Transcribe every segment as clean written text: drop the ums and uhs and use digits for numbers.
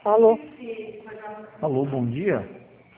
Alô? Alô, bom dia.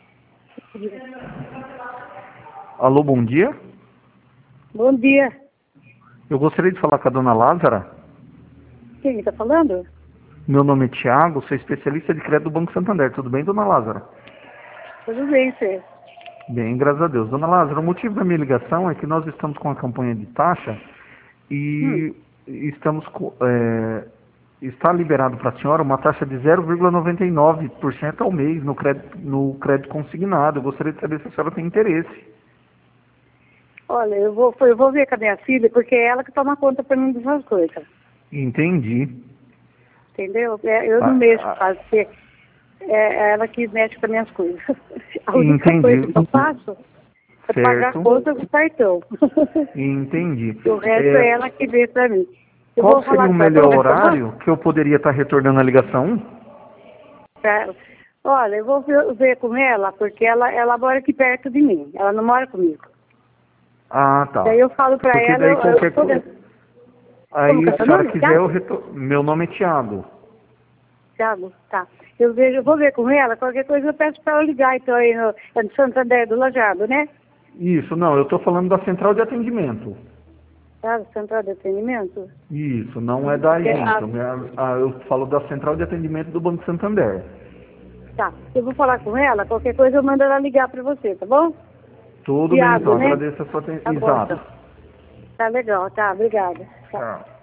Alô, bom dia. Bom dia. Eu gostaria de falar com a dona Lázara. Quem está falando? Meu nome é Thiago, sou especialista de crédito do Banco Santander. Tudo bem, dona Lázara? Tudo bem, você? Bem, graças a Deus. Dona Lázara, o motivo da minha ligação é que nós estamos com a campanha de taxa e estamos está liberado para a senhora uma taxa de 0,99% ao mês no crédito consignado. Eu gostaria de saber se a senhora tem interesse. Olha, eu vou ver com a minha filha, porque é ela que toma conta para mim dessas coisas. Entendi. Entendeu? Eu não mexo, porque é ela que mexe com as minhas coisas. A única Entendi. coisa que eu faço é pagar a Certo. conta com cartão. Entendi. O resto é ela que vê para mim. Eu Qual vou falar seria o com ela. melhor horário que eu poderia estar retornando a ligação? Olha, eu vou ver com ela, porque ela mora aqui perto de mim. Ela não mora comigo. Ah, tá. Daí eu falo para Porque ela... daí qualquer coisa... Aí, Como que é se a seu senhora nome? quiser, Thiago? Meu nome é Thiago. Thiago, tá. Eu vou ver com ela, qualquer coisa eu peço para ela ligar, então, aí no Santander do Lajado, né? Isso, não, eu estou falando da central de atendimento. Tá, Central de Atendimento? Isso, não é da Porque agência. Eu falo da central de atendimento do Banco Santander. tá, eu vou falar com ela, qualquer coisa eu mando ela ligar para você, tá bom? Tudo bem, Thiago, então, né? agradeço a sua atenção. Tá bom, Exato. então. Tá legal, tá, obrigada. Tá. Tchau.